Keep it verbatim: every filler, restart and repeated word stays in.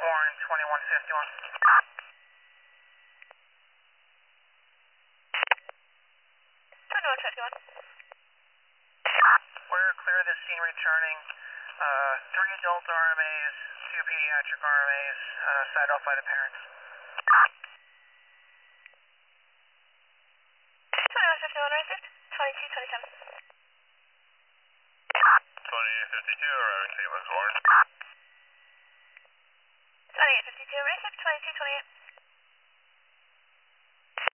Warren twenty-one fifty-one. twenty-one fifty-one. We're clear of the scene returning. Uh, three adult R M As, two pediatric R M As, uh, signed off by the parents. twenty-one fifty-one received. twenty-two twenty-seven. twenty-eight fifty-two, arriving Saint Louis Warren. twenty-eight fifty-two received. twenty-two twenty-eight.